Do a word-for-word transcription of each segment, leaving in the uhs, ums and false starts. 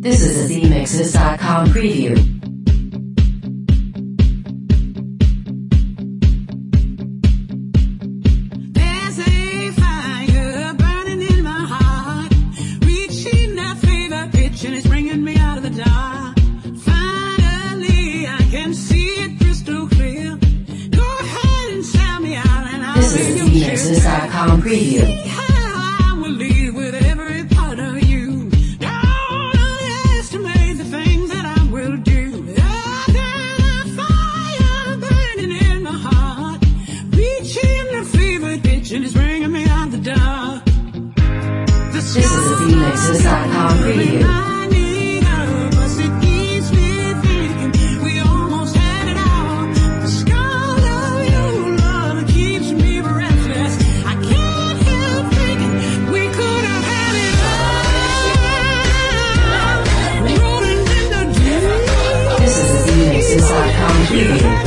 This is a Z Mixes dot com preview. There's a fire burning in my heart, reaching that fever pitch and it's bringing me out of the dark. Finally, I can see it crystal clear. Go ahead and sell me out and I'll This is a Z Mixes dot com preview. This is a Z Mixes dot com preview. This is a Z Mixes dot com preview.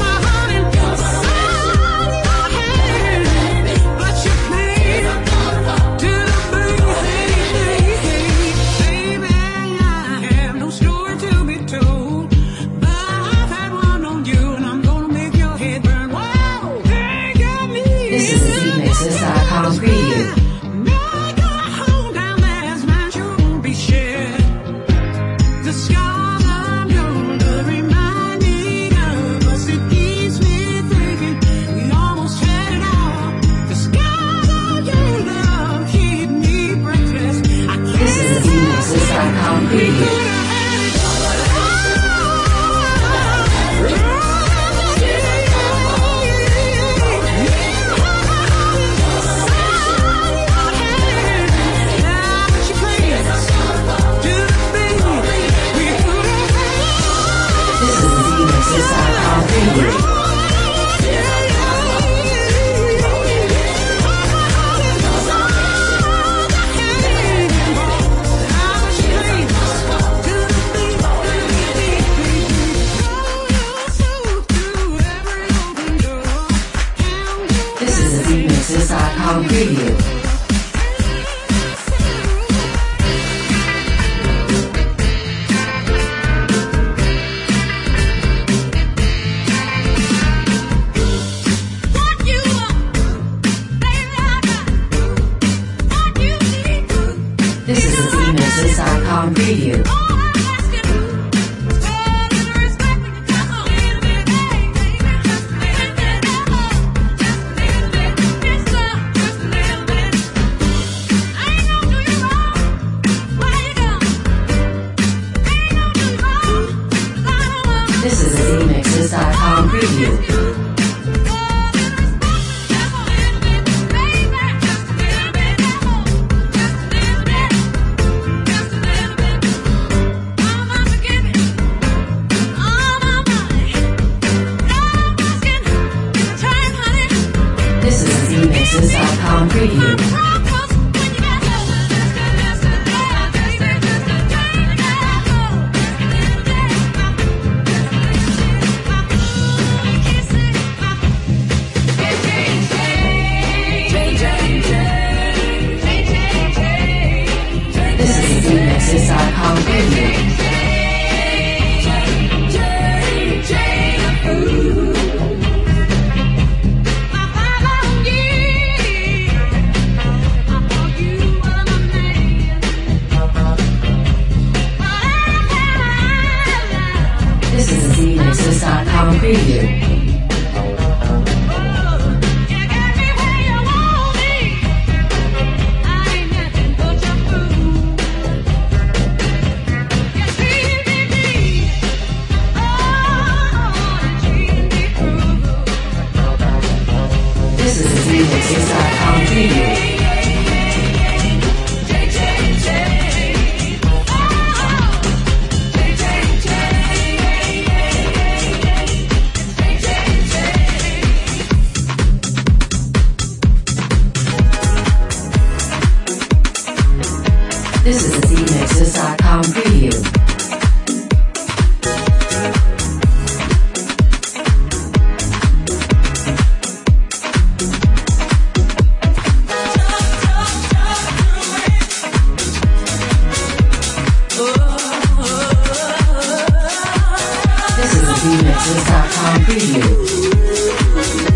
This is a Z Mixes dot com preview. This is a Z Mixes dot com preview. This is a Z Mixes dot com preview. This is a Z Mixes dot com preview. This is a Z Mixes dot com preview. This is a Z Mixes dot com preview. This is a Z Mixes dot com preview. This is a Z Mixes dot com preview. This is a Z Mixes dot com preview. This is a Z Mixes dot com preview. Oh, preview.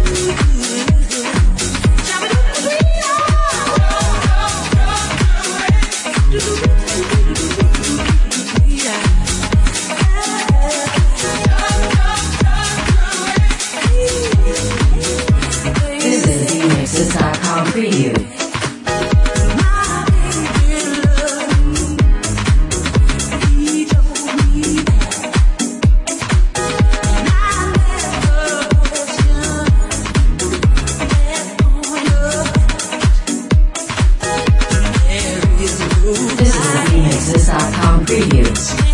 This is the D Mixes dot com preview. This is the D Mixes dot com preview.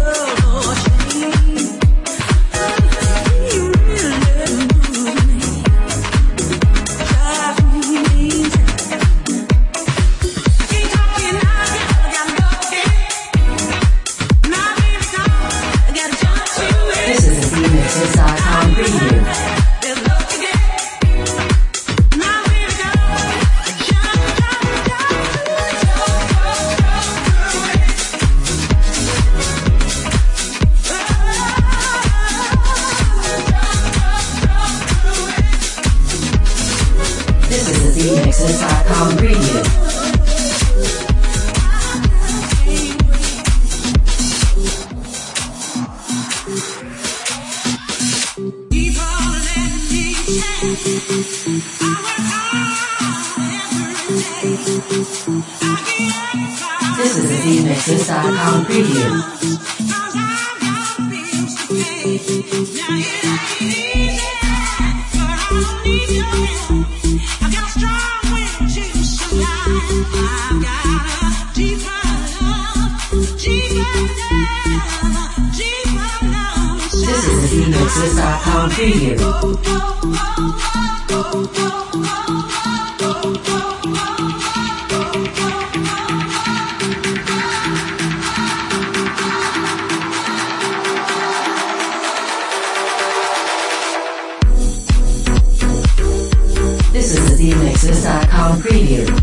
This is the D Mixes dot com preview. This is the D Mixes dot com preview. This is the D Mixes dot com preview. This is the D Mixes dot com preview. This is the D Mixes dot com preview.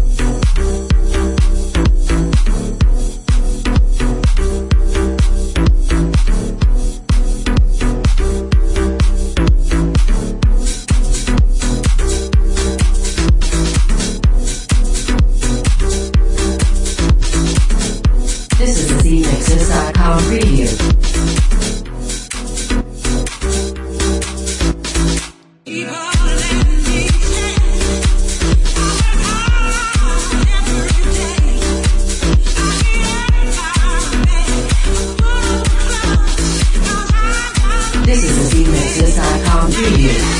This is the D Mixes dot com preview. This is the D Mixes dot com preview.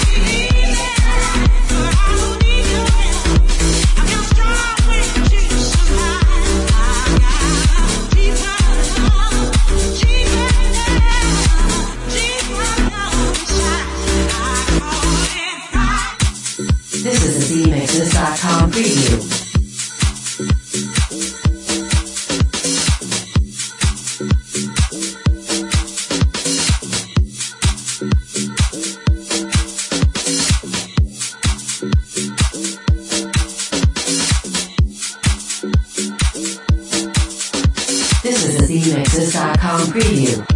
This is the D Mixes dot com preview. This is the D Mixes dot com preview.